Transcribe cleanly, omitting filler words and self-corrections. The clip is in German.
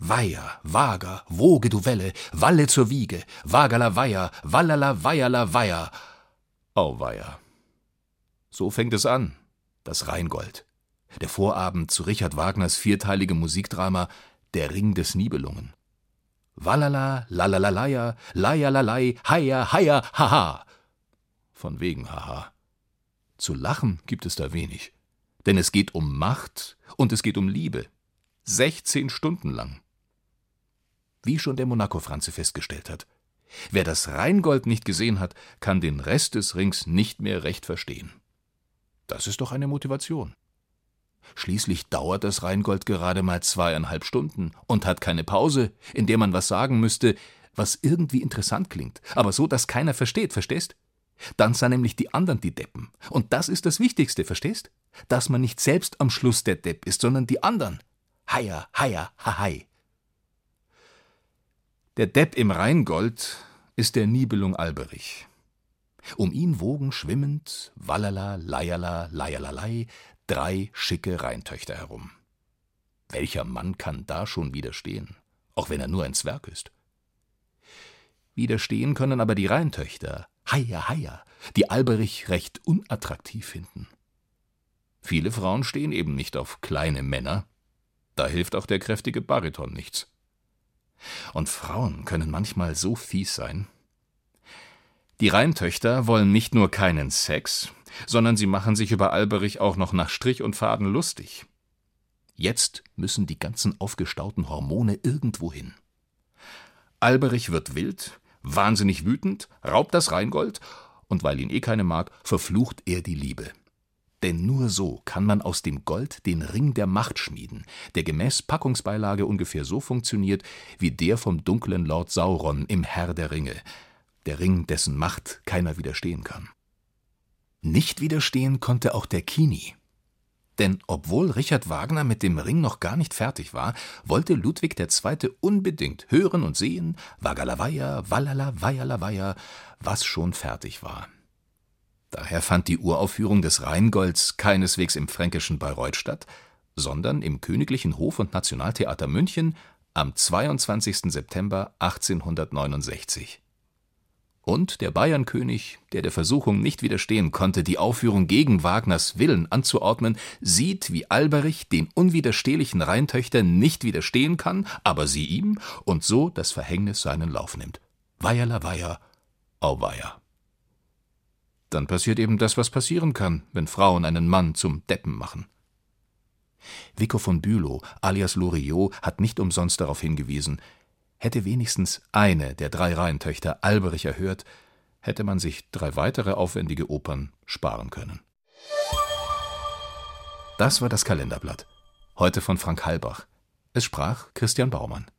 Weiher, Wager, woge du Welle, Walle zur Wiege, Wagala Weiher, Wallala Weierla Weiher. Auweia. So fängt es an, das Rheingold. Der Vorabend zu Richard Wagners vierteiligem Musikdrama Der Ring des Nibelungen. Wallala, lalalaleia, leialalei, heia, heia, haha. Von wegen haha. Zu lachen gibt es da wenig, denn es geht um Macht und es geht um Liebe. 16 Stunden lang. Wie schon der Monaco-Franze festgestellt hat, wer das Rheingold nicht gesehen hat, kann den Rest des Rings nicht mehr recht verstehen. Das ist doch eine Motivation. Schließlich dauert das Rheingold gerade mal 2,5 Stunden und hat keine Pause, in der man was sagen müsste, was irgendwie interessant klingt, aber so, dass keiner versteht, verstehst? Dann sind nämlich die anderen die Deppen. Und das ist das Wichtigste, verstehst? Dass man nicht selbst am Schluss der Depp ist, sondern die anderen. Heia, heia, hahai. Der Depp im Rheingold ist der Nibelung Alberich. Um ihn wogen schwimmend, wallala, leiala, leialalei, 3 schicke Rheintöchter herum. Welcher Mann kann da schon widerstehen, auch wenn er nur ein Zwerg ist? Widerstehen können aber die Rheintöchter, heia, heia, die Alberich recht unattraktiv finden. Viele Frauen stehen eben nicht auf kleine Männer, da hilft auch der kräftige Bariton nichts. Und Frauen können manchmal so fies sein. Die Rheintöchter wollen nicht nur keinen Sex, sondern sie machen sich über Alberich auch noch nach Strich und Faden lustig. Jetzt müssen die ganzen aufgestauten Hormone irgendwo hin. Alberich wird wild, wahnsinnig wütend, raubt das Rheingold und weil ihn keine mag, verflucht er die Liebe. Denn nur so kann man aus dem Gold den Ring der Macht schmieden, der gemäß Packungsbeilage ungefähr so funktioniert wie der vom dunklen Lord Sauron im Herr der Ringe, der Ring, dessen Macht keiner widerstehen kann. Nicht widerstehen konnte auch der Kini. Denn obwohl Richard Wagner mit dem Ring noch gar nicht fertig war, wollte Ludwig II. Unbedingt hören und sehen, Wagalaweia, Wallala, Weierlaweia, was schon fertig war. Daher fand die Uraufführung des Rheingolds keineswegs im fränkischen Bayreuth statt, sondern im Königlichen Hof- und Nationaltheater München am 22. September 1869. Und der Bayernkönig, der Versuchung nicht widerstehen konnte, die Aufführung gegen Wagners Willen anzuordnen, sieht, wie Alberich den unwiderstehlichen Rheintöchtern nicht widerstehen kann, aber sie ihm, und so das Verhängnis seinen Lauf nimmt. Weierla Weiher, auweia. Dann passiert eben das, was passieren kann, wenn Frauen einen Mann zum Deppen machen. Vico von Bülow, alias Loriot, hat nicht umsonst darauf hingewiesen, hätte wenigstens eine der 3 Rheintöchter Alberich erhört, hätte man sich 3 weitere aufwendige Opern sparen können. Das war das Kalenderblatt. Heute von Frank Halbach. Es sprach Christian Baumann.